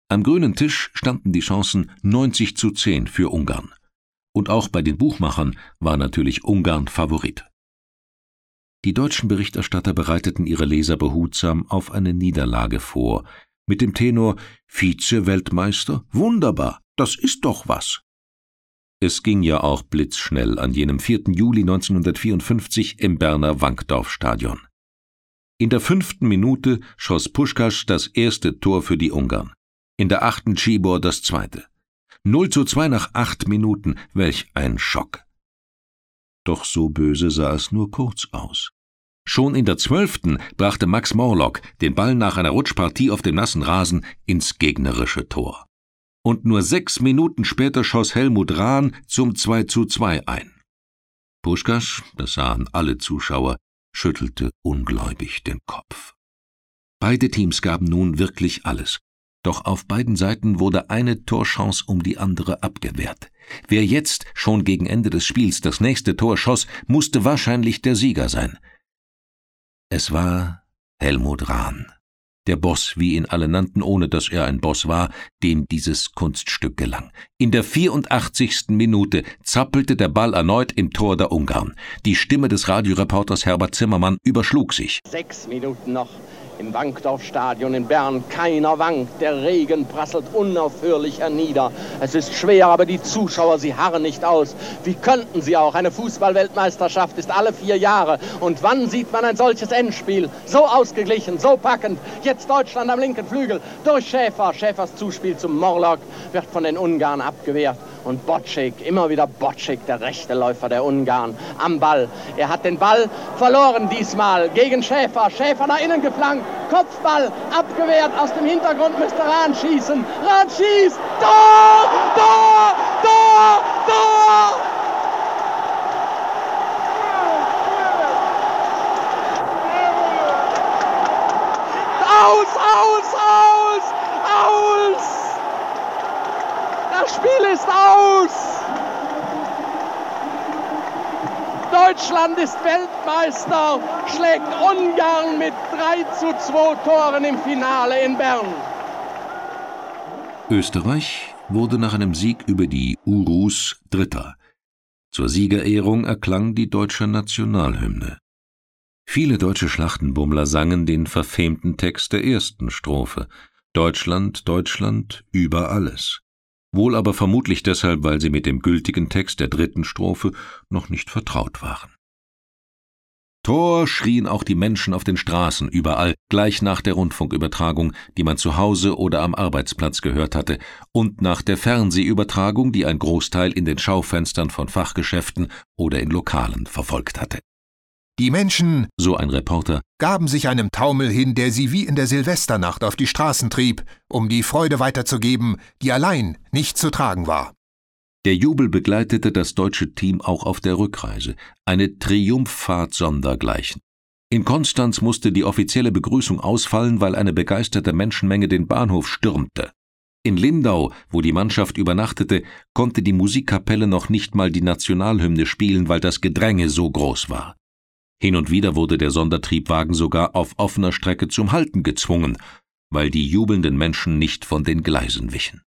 Am grünen Tisch standen die Chancen 90:10 für Ungarn. Und auch bei den Buchmachern war natürlich Ungarn Favorit. Die deutschen Berichterstatter bereiteten ihre Leser behutsam auf eine Niederlage vor, mit dem Tenor »Vize-Weltmeister? Wunderbar, das ist doch was!« Es ging ja auch blitzschnell an jenem 4. Juli 1954 im Berner Wankdorfstadion. In der 5. Minute schoss Puskás das erste Tor für die Ungarn, in der 8. Csibor das zweite. 0:2 nach 8 Minuten, welch ein Schock! Doch so böse sah es nur kurz aus. Schon in der 12. brachte Max Morlock den Ball nach einer Rutschpartie auf dem nassen Rasen ins gegnerische Tor. Und nur 6 Minuten später schoss Helmut Rahn zum 2:2 ein. Puskás, das sahen alle Zuschauer, schüttelte ungläubig den Kopf. Beide Teams gaben nun wirklich alles. Doch auf beiden Seiten wurde eine Torchance um die andere abgewehrt. Wer jetzt, schon gegen Ende des Spiels, das nächste Tor schoss, musste wahrscheinlich der Sieger sein. Es war Helmut Rahn, der Boss, wie ihn alle nannten, ohne dass er ein Boss war, dem dieses Kunststück gelang. In der 84. Minute zappelte der Ball erneut im Tor der Ungarn. Die Stimme des Radioreporters Herbert Zimmermann überschlug sich. 6 Minuten noch. Im Wankdorfstadion in Bern, keiner wankt, der Regen prasselt unaufhörlich hernieder. Es ist schwer, aber die Zuschauer, sie harren nicht aus. Wie könnten sie auch? Eine Fußball-Weltmeisterschaft ist alle 4 Jahre. Und wann sieht man ein solches Endspiel? So ausgeglichen, so packend. Jetzt Deutschland am linken Flügel, durch Schäfer. Schäfers Zuspiel zum Morlock wird von den Ungarn abgewehrt. Und Boček, immer wieder Boček, der rechte Läufer der Ungarn, am Ball. Er hat den Ball verloren diesmal gegen Schäfer. Schäfer nach innen geflankt. Kopfball abgewehrt, aus dem Hintergrund müsste Rahn schießen. Rahn schießt! Tor! Tor! Tor! Tor! Aus! Aus! Aus! Aus! Das Spiel ist aus! Deutschland ist Weltmeister, schlägt Ungarn mit 3:2 Toren im Finale in Bern. Österreich wurde nach einem Sieg über die Urus Dritter. Zur Siegerehrung erklang die deutsche Nationalhymne. Viele deutsche Schlachtenbummler sangen den verfemten Text der ersten Strophe: »Deutschland, Deutschland, über alles«. Wohl aber vermutlich deshalb, weil sie mit dem gültigen Text der 3. Strophe noch nicht vertraut waren. Tor schrien auch die Menschen auf den Straßen überall, gleich nach der Rundfunkübertragung, die man zu Hause oder am Arbeitsplatz gehört hatte, und nach der Fernsehübertragung, die ein Großteil in den Schaufenstern von Fachgeschäften oder in Lokalen verfolgt hatte. Die Menschen, so ein Reporter, gaben sich einem Taumel hin, der sie wie in der Silvesternacht auf die Straßen trieb, um die Freude weiterzugeben, die allein nicht zu tragen war. Der Jubel begleitete das deutsche Team auch auf der Rückreise, eine Triumphfahrt sondergleichen. In Konstanz musste die offizielle Begrüßung ausfallen, weil eine begeisterte Menschenmenge den Bahnhof stürmte. In Lindau, wo die Mannschaft übernachtete, konnte die Musikkapelle noch nicht mal die Nationalhymne spielen, weil das Gedränge so groß war. Hin und wieder wurde der Sondertriebwagen sogar auf offener Strecke zum Halten gezwungen, weil die jubelnden Menschen nicht von den Gleisen wichen.